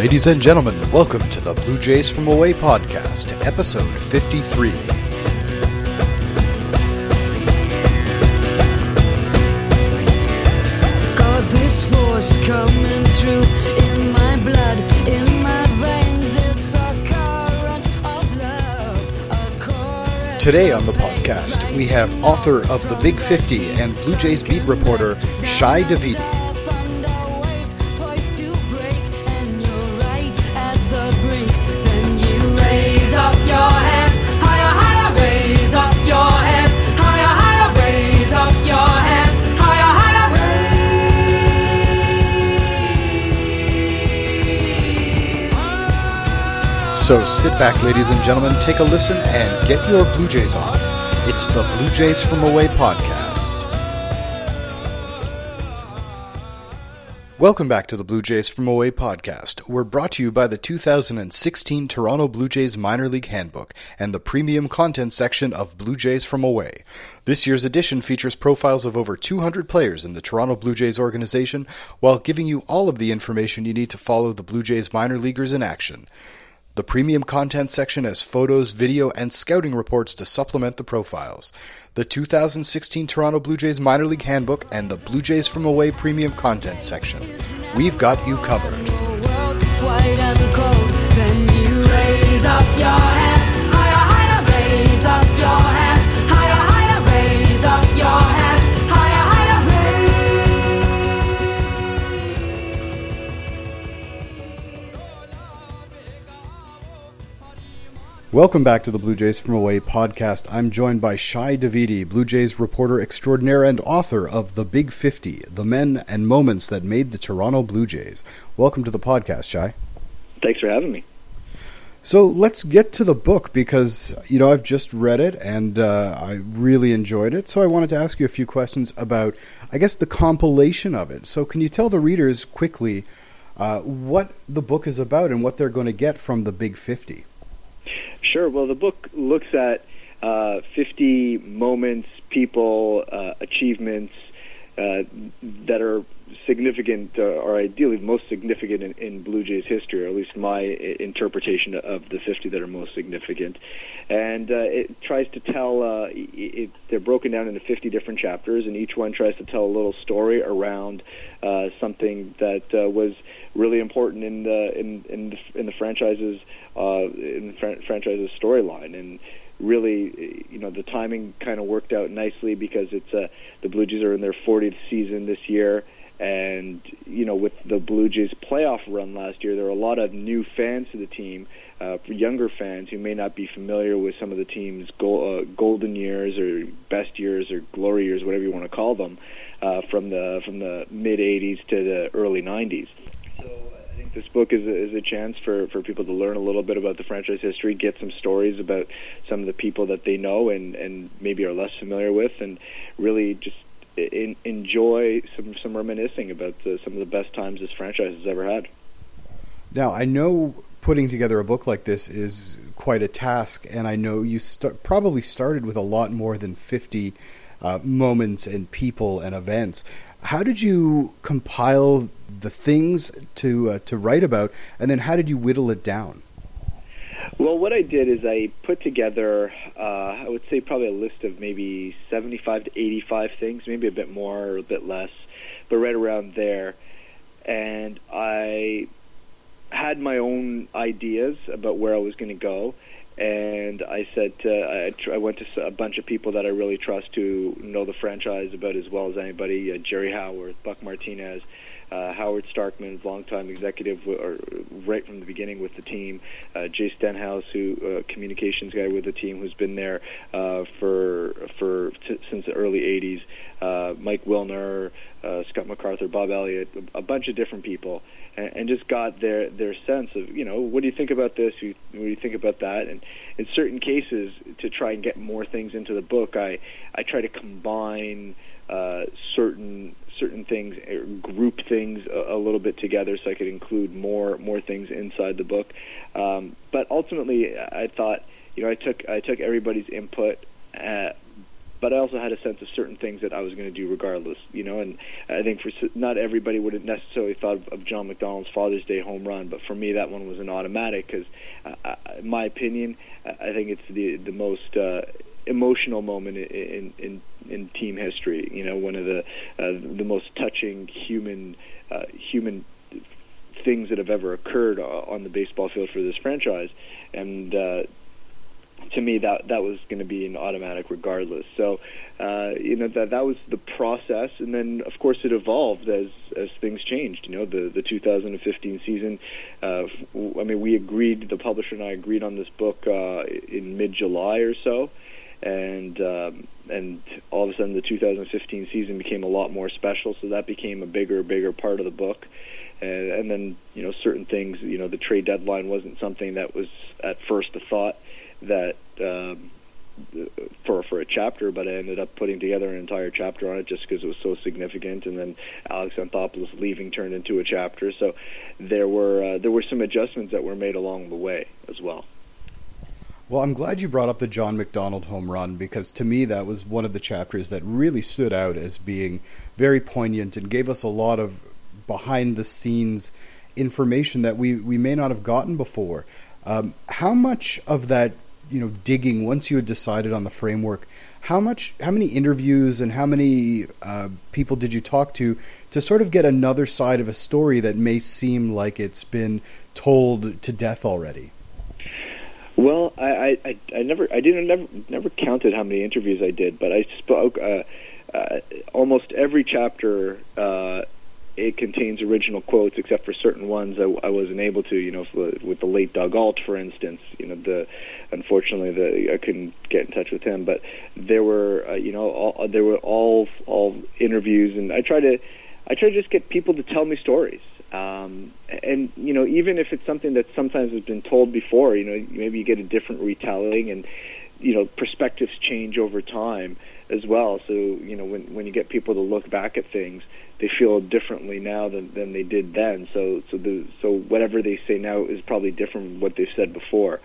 Ladies and gentlemen, welcome to the Blue Jays from Away podcast, episode 53. Got this force coming through in my blood, in my veins. It's a current of love, a chorus. Today on the podcast, we have author of The Big 50 and Blue Jays beat reporter Shi Davidi. So sit back, ladies and gentlemen, take a listen, and get your Blue Jays on. It's the Blue Jays from Away podcast. Welcome back to the Blue Jays from Away podcast. We're brought to you by the 2016 Toronto Blue Jays Minor League Handbook and the premium content section of Blue Jays from Away. This year's edition features profiles of over 200 players in the Toronto Blue Jays organization, while giving you all of the information you need to follow the Blue Jays minor leaguers in action. The premium content section has photos, video, and scouting reports to supplement the profiles. The 2016 Toronto Blue Jays Minor League Handbook and the Blue Jays from Away premium content section. We've got you covered. Welcome back to the Blue Jays from Away podcast. I'm joined by Shi Davidi, Blue Jays reporter extraordinaire and author of The Big 50, The Men and Moments That Made the Toronto Blue Jays. Welcome to the podcast, Shi. Thanks for having me. So let's get to the book because, I've just read it and I really enjoyed it. So I wanted to ask you a few questions about, the compilation of it. So can you tell the readers quickly what the book is about and what they're going to get from The Big 50? Sure. Well, the book looks at 50 moments, people, achievements that are significant, or ideally most significant in Blue Jays history, or at least my interpretation of the 50 that are most significant. And it tries to tell, they're broken down into 50 different chapters, and each one tries to tell a little story around something that was really important in the franchise's franchise's storyline. And really, the timing kind of worked out nicely because it's the Blue Jays are in their 40th season this year, and with the Blue Jays playoff run last year, there were a lot of new fans to the team, for younger fans who may not be familiar with some of the team's golden years or best years or glory years, whatever you want to call them, from the mid 80s to the early 90s. So I think this book is a chance for people to learn a little bit about the franchise history, get some stories about some of the people that they know and maybe are less familiar with, and really just enjoy some reminiscing about some of the best times this franchise has ever had. Now, I know putting together a book like this is quite a task, and I know you probably started with a lot more than 50 moments and people and events. How did you compile the things to write about, and then how did you whittle it down? Well, what I did is I put together, I would say probably a list of maybe 75 to 85 things, maybe a bit more or a bit less, but right around there. And I had my own ideas about where I was going to go, and I said I went to a bunch of people that I really trust who know the franchise about as well as anybody, Jerry Howarth, Buck Martinez, Howard Starkman, longtime executive right from the beginning with the team, Jay Stenhouse, who communications guy with the team, who's been there since the early 80s, Mike Wilner, Scott MacArthur, Bob Elliott, a bunch of different people, and just got their sense of, what do you think about this? What do you think about that? And in certain cases, to try and get more things into the book, I try to combine certain things, group things a little bit together, so I could include more things inside the book. But ultimately, I thought, I took everybody's input, but I also had a sense of certain things that I was going to do regardless, and I think not everybody would have necessarily thought of John McDonald's Father's Day home run, but for me that one was an automatic because, in my opinion, I think it's the most emotional moment in team history. One of the most touching human things that have ever occurred on the baseball field for this franchise, and to me that was going to be an automatic regardless. So that was the process, and then of course it evolved as things changed. The 2015 season, we agreed, the publisher and I agreed on this book in mid-July or so, and all of a sudden the 2015 season became a lot more special, so that became a bigger part of the book. And then, certain things, the trade deadline wasn't something that was at first a thought that for a chapter, but I ended up putting together an entire chapter on it just because it was so significant. And then Alex Anthopoulos leaving turned into a chapter. So there were some adjustments that were made along the way as well. Well, I'm glad you brought up the John McDonald home run, because to me that was one of the chapters that really stood out as being very poignant and gave us a lot of behind-the-scenes information that we may not have gotten before. How much of that, digging, once you had decided on the framework, how many interviews and how many people did you talk to sort of get another side of a story that may seem like it's been told to death already? Well, I never counted how many interviews I did, but I spoke almost every chapter. It contains original quotes, except for certain ones I wasn't able to. With the late Doug Alt, for instance. Unfortunately, I couldn't get in touch with him. But there were, there were all interviews, and I try to just get people to tell me stories. And even if it's something that sometimes has been told before, maybe you get a different retelling, and perspectives change over time as well. So when you get people to look back at things, they feel differently now than they did then. So whatever they say now is probably different from what they've said before.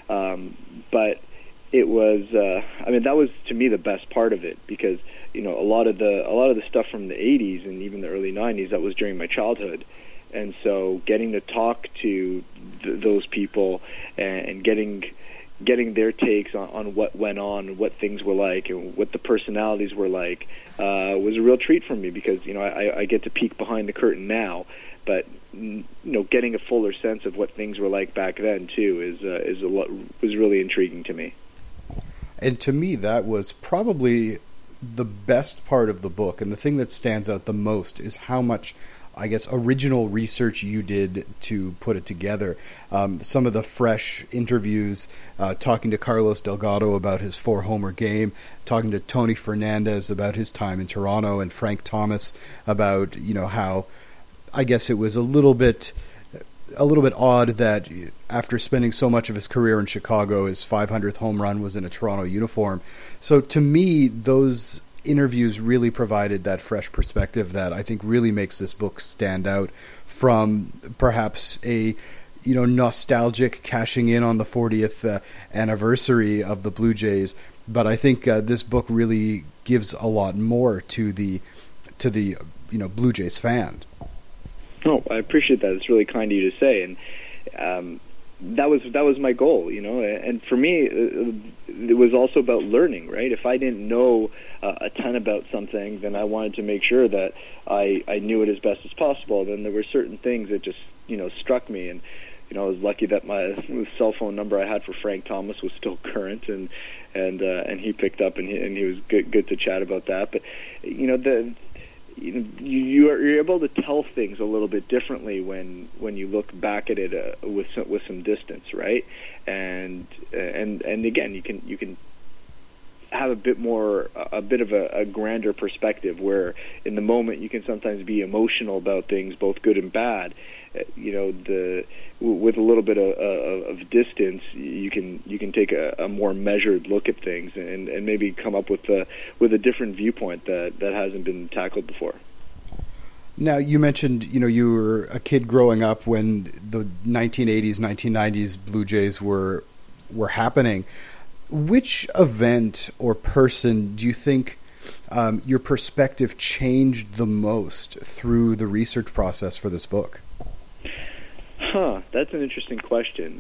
But it was, that was to me the best part of it, because a lot of the stuff from the 80s and even the early 90s, that was during my childhood. And so getting to talk to those people and getting their takes on what went on, what things were like, and what the personalities were like, was a real treat for me, because I get to peek behind the curtain now, but getting a fuller sense of what things were like back then too was really intriguing to me. And to me, that was probably the best part of the book, and the thing that stands out the most is how much, I guess, original research you did to put it together. Some of the fresh interviews, talking to Carlos Delgado about his 4-homer game, talking to Tony Fernandez about his time in Toronto, and Frank Thomas about, how, I guess it was a little bit odd that after spending so much of his career in Chicago, his 500th home run was in a Toronto uniform. So to me, those interviews really provided that fresh perspective that I think really makes this book stand out from perhaps a nostalgic cashing in on the 40th anniversary of the Blue Jays, but I think this book really gives a lot more to the Blue Jays fan. Oh, I appreciate that. It's really kind of you to say, and that was my goal, and for me it was also about learning, right? If I didn't know a ton about something, then I wanted to make sure that I knew it as best as possible. Then there were certain things that just struck me, and I was lucky that the cell phone number I had for Frank Thomas was still current, and he picked up, and he was good to chat about that. But you're able to tell things a little bit differently when you look back at it with some distance, right? And again, you can have a bit of a grander perspective, where in the moment you can sometimes be emotional about things, both good and bad. With a little bit of distance, you can take a more measured look at things and maybe come up with a different viewpoint that hasn't been tackled before. Now, you mentioned, you were a kid growing up when the 1980s, 1990s Blue Jays were happening. which event or person do you think your perspective changed the most through the research process for this book? That's an interesting question.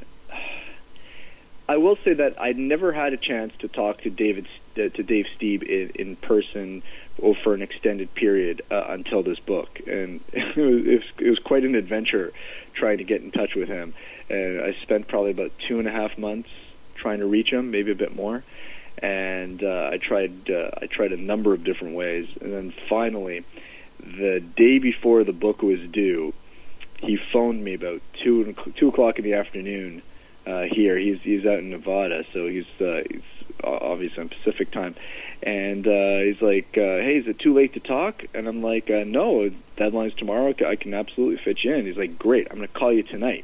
I will say that I never had a chance to talk to Dave Stieb in person or for an extended period until this book, and it was quite an adventure trying to get in touch with him. And I spent probably about 2.5 months trying to reach him, maybe a bit more. And I tried a number of different ways, and then finally, the day before the book was due, he phoned me about 2 o'clock in the afternoon. Here, he's out in Nevada, so he's obviously on Pacific time, and he's like, "Hey, is it too late to talk?" And I'm like, "No, deadline's tomorrow. I can absolutely fit you in." He's like, "Great, I'm going to call you tonight."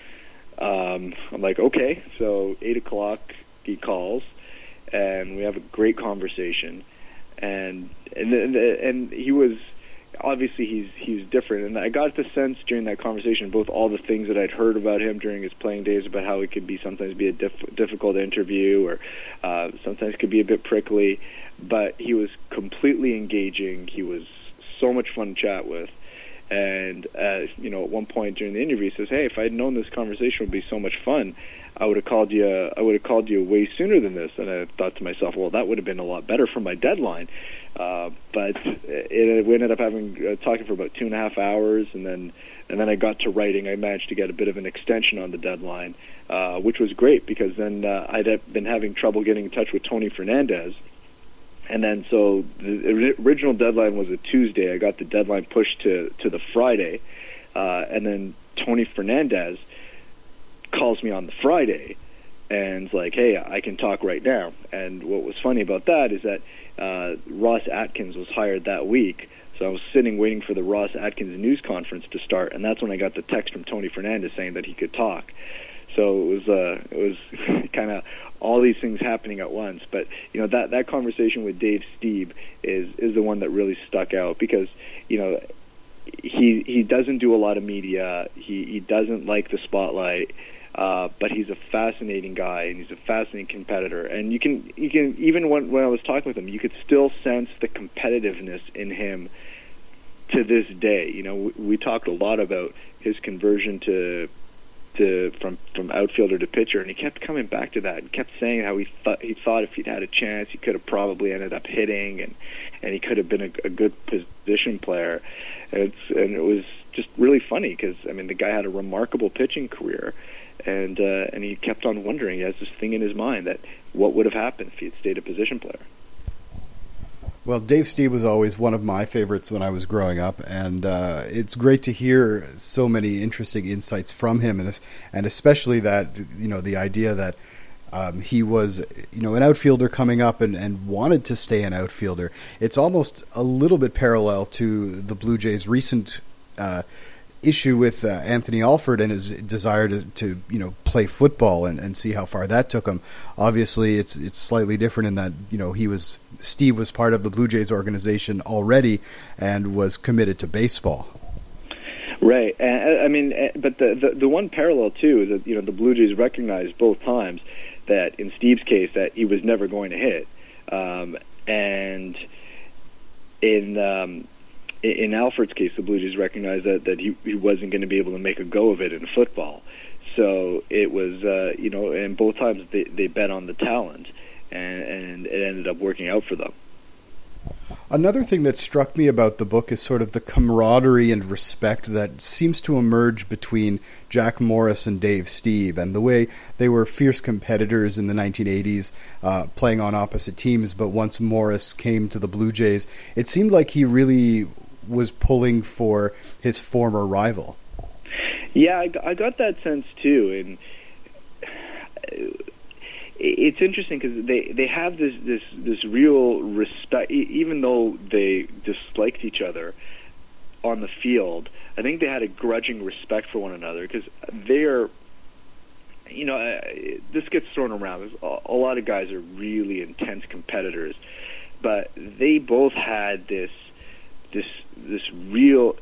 I'm like, "Okay." So 8 o'clock, he calls, and we have a great conversation, and he was. Obviously, he's different, and I got the sense during that conversation, both all the things that I'd heard about him during his playing days, about how it could be sometimes be a difficult interview, or sometimes could be a bit prickly, but he was completely engaging. He was so much fun to chat with, and at one point during the interview, he says, "Hey, if I'd known this conversation would be so much fun, I would have called you way sooner than this." And I thought to myself, well, that would have been a lot better for my deadline. But we ended up talking for about 2.5 hours, and then I got to writing. I managed to get a bit of an extension on the deadline, which was great, because then I'd been having trouble getting in touch with Tony Fernandez. And then so the original deadline was a Tuesday. I got the deadline pushed to the Friday, and then Tony Fernandez calls me on the Friday and is like, "Hey, I can talk right now." And what was funny about that is that Ross Atkins was hired that week, so I was sitting waiting for the Ross Atkins news conference to start, and that's when I got the text from Tony Fernandez saying that he could talk. So it was kind of all these things happening at once. But that conversation with Dave Stieb is the one that really stuck out, because he doesn't do a lot of media. He doesn't like the spotlight. But he's a fascinating guy, and he's a fascinating competitor. And you can even when I was talking with him, you could still sense the competitiveness in him to this day. We talked a lot about his conversion from outfielder to pitcher, and he kept coming back to that and kept saying how he thought if he'd had a chance, he could have probably ended up hitting, and he could have been a good position player. And it was just really funny, because the guy had a remarkable pitching career. And he kept on wondering. He has this thing in his mind that what would have happened if he had stayed a position player. Well, Dave Stieb was always one of my favorites when I was growing up, and it's great to hear so many interesting insights from him, and especially that the idea that he was an outfielder coming up and wanted to stay an outfielder. It's almost a little bit parallel to the Blue Jays' recent issue with Anthony Alford and his desire to play football and see how far that took him. Obviously, it's slightly different in that Stieb was part of the Blue Jays organization already and was committed to baseball. Right, but the one parallel too is that the Blue Jays recognized both times that in Stieb's case that he was never going to hit, and in Alford's case, the Blue Jays recognized that he wasn't going to be able to make a go of it in football. So it was, and both times they bet on the talent, and it ended up working out for them. Another thing that struck me about the book is sort of the camaraderie and respect that seems to emerge between Jack Morris and Dave Stieb, and the way they were fierce competitors in the 1980s, playing on opposite teams. But once Morris came to the Blue Jays, it seemed like he really was pulling for his former rival. Yeah, I got that sense too, and it's interesting because they have this real respect, even though they disliked each other on the field. I think they had a grudging respect for one another, because they're, this gets thrown around. A lot of guys are really intense competitors, but they both had this real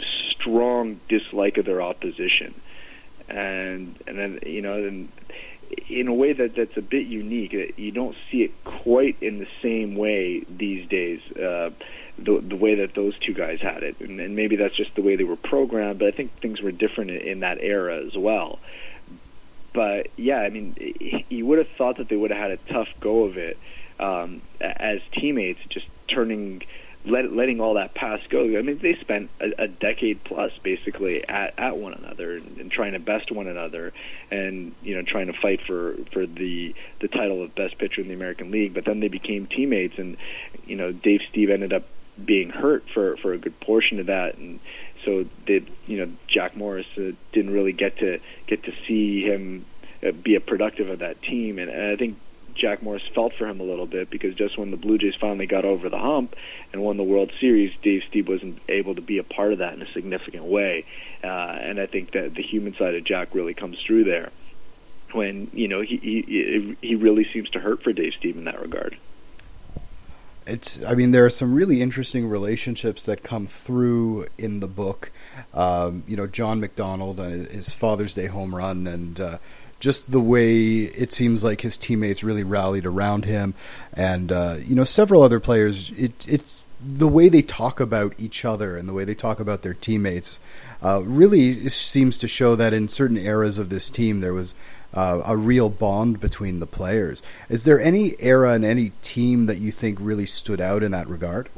strong dislike of their opposition, and then in a way that's a bit unique. You don't see it quite in the same way these days, the way that those two guys had it. And maybe that's just the way they were programmed, but I think things were different in that era as well. But, yeah, I mean, you would have thought that they would have had a tough go of it as teammates, just letting all that past go. I mean, they spent a decade plus basically at one another and trying to best one another, and trying to fight for the title of best pitcher in the American League. But then they became teammates, and Dave Stieb ended up being hurt for a good portion of that, and so Jack Morris didn't really get to see him be a productive of that team, and I think Jack Morris felt for him a little bit, because just when the Blue Jays finally got over the hump and won the World Series, Dave Stieb wasn't able to be a part of that in a significant way. And I think that the human side of Jack really comes through there when, he really seems to hurt for Dave Stieb in that regard. There are some really interesting relationships that come through in the book. John McDonald and his Father's Day home run, and just the way it seems like his teammates really rallied around him, and several other players. It's the way they talk about each other and the way they talk about their teammates really seems to show that in certain eras of this team there was a real bond between the players. Is there any era and any team that you think really stood out in that regard?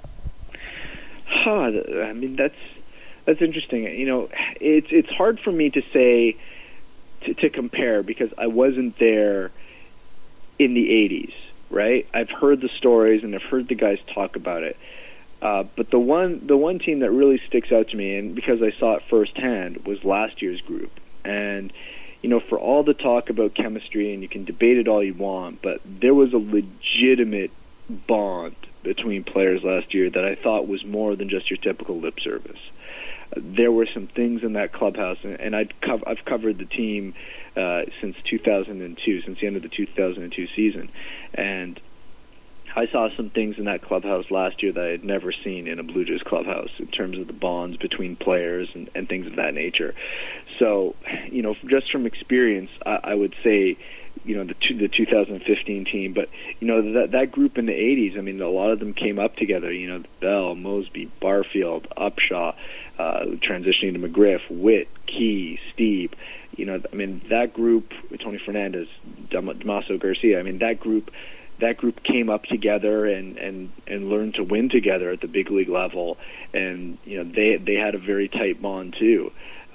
I mean, that's interesting. It's hard for me to say. To compare, because I wasn't there in the 80s, right? I've heard the stories and I've heard the guys talk about it. But the one team that really sticks out to me, and because I saw it firsthand, was last year's group. And, for all the talk about chemistry, and you can debate it all you want, but there was a legitimate bond between players last year that I thought was more than just your typical lip service. There were some things in that clubhouse, and I've covered the team since 2002, since the end of the 2002 season, and I saw some things in that clubhouse last year that I had never seen in a Blue Jays clubhouse in terms of the bonds between players and things of that nature. So, just from experience, I would say, the 2015 team, but that group in the 80s. I mean, a lot of them came up together. Bell, Mosby, Barfield, Upshaw, transitioning to McGriff, Witt, Key, Stieb. That group, Tony Fernandez, Damaso Garcia. I mean, that group came up together and learned to win together at the big league level, and they had a very tight bond too.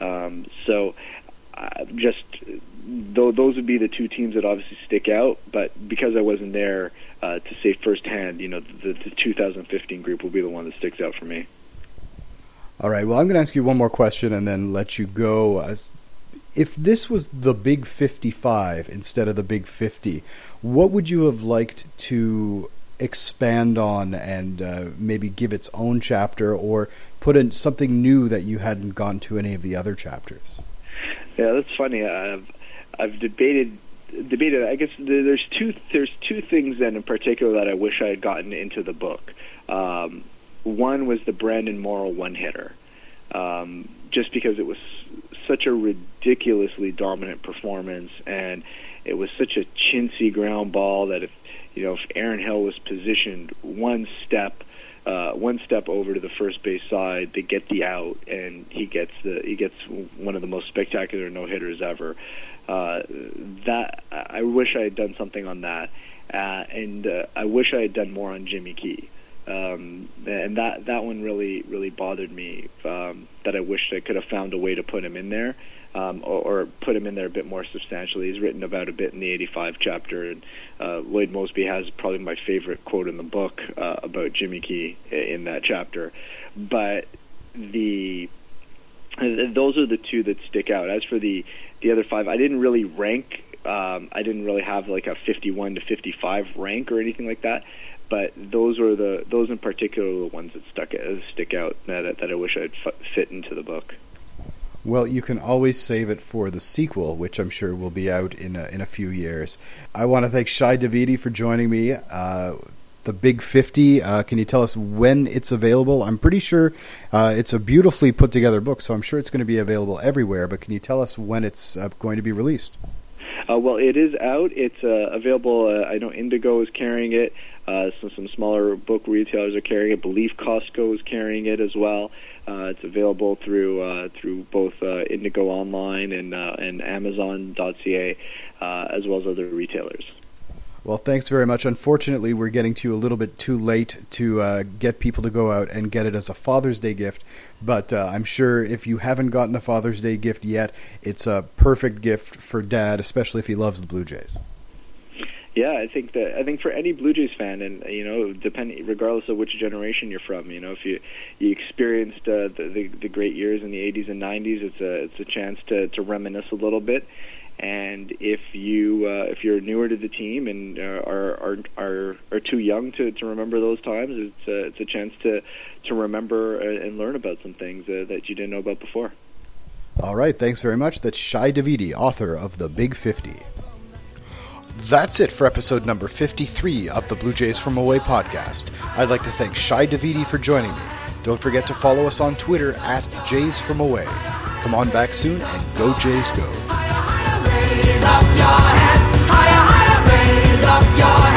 Those would be the two teams that obviously stick out, but because I wasn't there to say firsthand, the 2015 group will be the one that sticks out for me. All right, well, I'm going to ask you one more question and then let you go. If this was the Big 55 instead of the Big 50, what would you have liked to expand on and maybe give its own chapter, or put in something new that you hadn't gone to any of the other chapters? Yeah, that's funny. I've debated. I guess there's two things then in particular that I wish I had gotten into the book. One was the Brandon Morrow one-hitter, just because it was such a ridiculously dominant performance, and it was such a chintzy ground ball that if Aaron Hill was positioned one step over to the first base side, they get the out, and he gets one of the most spectacular no-hitters ever. That I wish I had done something on that, and I wish I had done more on Jimmy Key. And that one really bothered me, that I wished I could have found a way to put him in there, or put him in there a bit more substantially. He's written about a bit in the 85 chapter, and Lloyd Mosby has probably my favorite quote in the book about Jimmy Key in that chapter. But those are the two that stick out. As for the other five, I didn't really rank. I didn't really have like a 51 to 55 rank or anything like that. But those in particular are the ones that stick out that I wish I'd fit into the book. Well, you can always save it for the sequel, which I'm sure will be out in a few years. I want to thank Shi Davidi for joining me. The Big 50, can you tell us when it's available? I'm pretty sure it's a beautifully put together book, so I'm sure it's going to be available everywhere, but can you tell us when it's going to be released? Well, it is out. It's available. I know Indigo is carrying it. Some smaller book retailers are carrying it. I believe Costco is carrying it as well. It's available through both Indigo Online and Amazon.ca, as well as other retailers. Well, thanks very much. Unfortunately, we're getting to you a little bit too late to get people to go out and get it as a Father's Day gift. But I'm sure if you haven't gotten a Father's Day gift yet, it's a perfect gift for Dad, especially if he loves the Blue Jays. Yeah, I think for any Blue Jays fan, and regardless of which generation you're from, if you experienced the great years in the 80s and 90s, it's a chance to reminisce a little bit. And if you're newer to the team and are too young to remember those times, it's a chance to remember and learn about some things that you didn't know about before. All right, thanks very much. That's Shai Davidi, author of The Big 50. That's it for episode number 53 of the Blue Jays From Away podcast. I'd like to thank Shai Davidi for joining me. Don't forget to follow us on Twitter @JaysFromAway. Come on back soon and go Jays go. Raise up your hands, higher, higher, raise up your hands.